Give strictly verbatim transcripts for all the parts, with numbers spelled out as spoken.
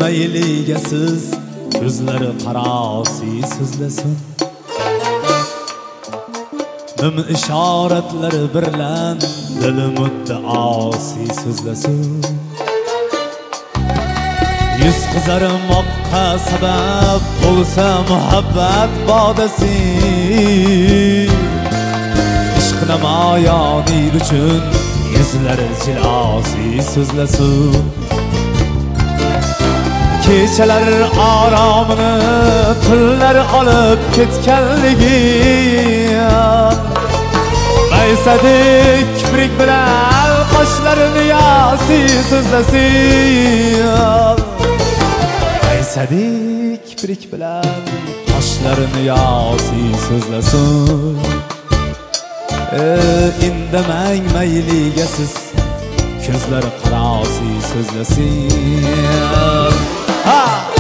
mayli egasiz, ko'zlari qarasi so'zlasin. Mim ishoratlari bilan dilim muddaosi so'zlasin. Yüz qizarmoqqa sabab bo'lsa muhabbat bodasi. Ishq namoyonir uchun yuzlari jilosi so'zlasin. Kechalar oromini tunlar olib ketganligi, maysadik kiprik bilan qoshlarini yosi so'zlasin. Maysadik kiprik bilan qoshlarini yosi so'zlasin. Indamang mayli egasiz, ko'zlari qarasi so'zlasin. Ha!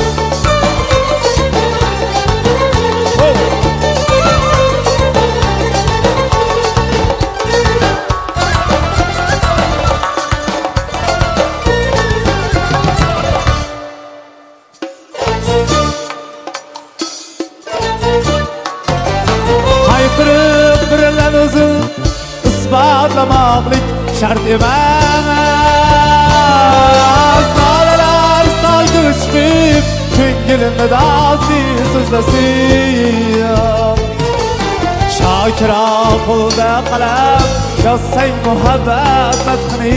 Hayqirib bilan o'zi isbotlamoqlik shart emas. Dolalar solg'ich qilib ko'ngilni dosi so'zlasin. Shokira qo'lda qalam yozsang muhabbat matni.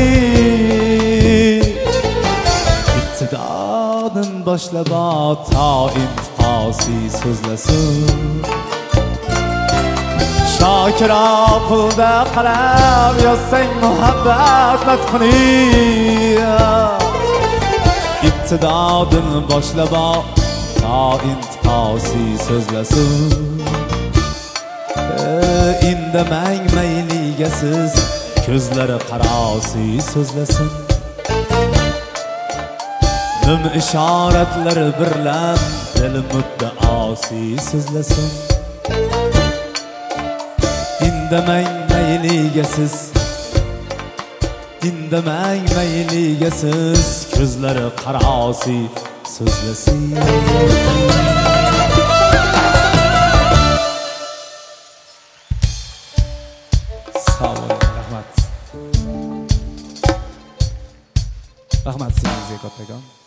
Ibtidodan boshlab to intihosi so'zlasin. Shokira qo'lda qalam yozsang muhabbat matni. İbtidadan boshlab to intihosi so'zlasin. Indamang mayli egasiz, ko'zlari qarasi so'zlasin. Mim ishoratlari bilan dilim muddaosi so'zlasin. Indamang mayli egasiz, indamang mayli egasiz, ko'zlari qarasi so'zlasin. Sağ olun, rahmat. Rahmat sizga kattakon.